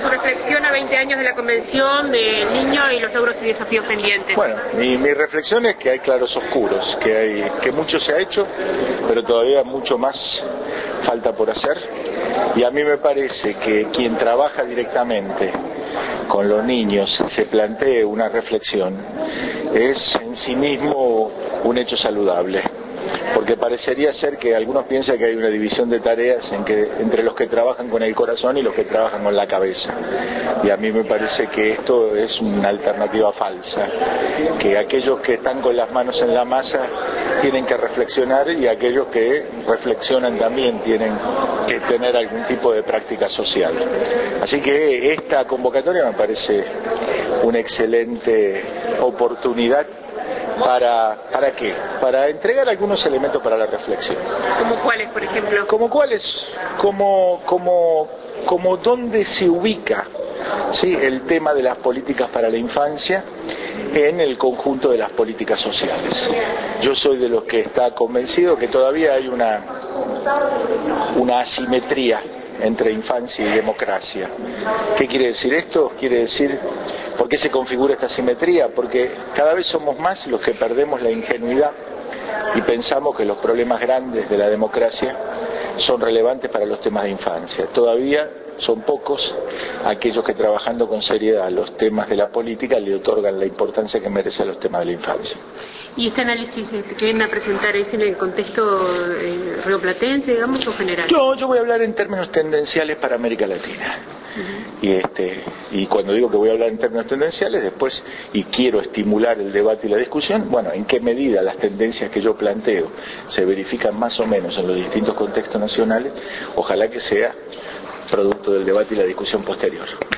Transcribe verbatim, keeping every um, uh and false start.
su reflexión a veinte años de la Convención del Niño y los logros y desafíos pendientes. Bueno, mi, mi reflexión es que hay claros oscuros, que, hay, que mucho se ha hecho, pero todavía mucho más falta por hacer. Y a mí me parece que quien trabaja directamente con los niños se plantee una reflexión es en sí mismo un hecho saludable, porque parecería ser que algunos piensan que hay una división de tareas en que, entre los que trabajan con el corazón y los que trabajan con la cabeza, y a mí me parece que esto es una alternativa falsa, que aquellos que están con las manos en la masa tienen que reflexionar y aquellos que reflexionan también tienen que tener algún tipo de práctica social. Así que esta convocatoria me parece una excelente oportunidad. ¿Para, ¿Para qué? Para entregar algunos elementos para la reflexión. ¿Como cuáles, por ejemplo? ¿Como cuáles? Como, como, como dónde se ubica, ¿sí?, el tema de las políticas para la infancia en el conjunto de las políticas sociales. Yo soy de los que está convencido que todavía hay una, una asimetría entre infancia y democracia. ¿Qué quiere decir esto? Quiere decir, ¿por qué se configura esta asimetría? Porque cada vez somos más los que perdemos la ingenuidad y pensamos que los problemas grandes de la democracia son relevantes para los temas de infancia. Todavía son pocos aquellos que, trabajando con seriedad los temas de la política, le otorgan la importancia que merece a los temas de la infancia. ¿Y este análisis este, que vienen a presentar es en el contexto eh, rioplatense, digamos, o general? No, yo voy a hablar en términos tendenciales para América Latina. Uh-huh. Y este y cuando digo que voy a hablar en términos tendenciales, después, y quiero estimular el debate y la discusión, bueno, en qué medida las tendencias que yo planteo se verifican más o menos en los distintos contextos nacionales, ojalá que sea producto del debate y la discusión posterior.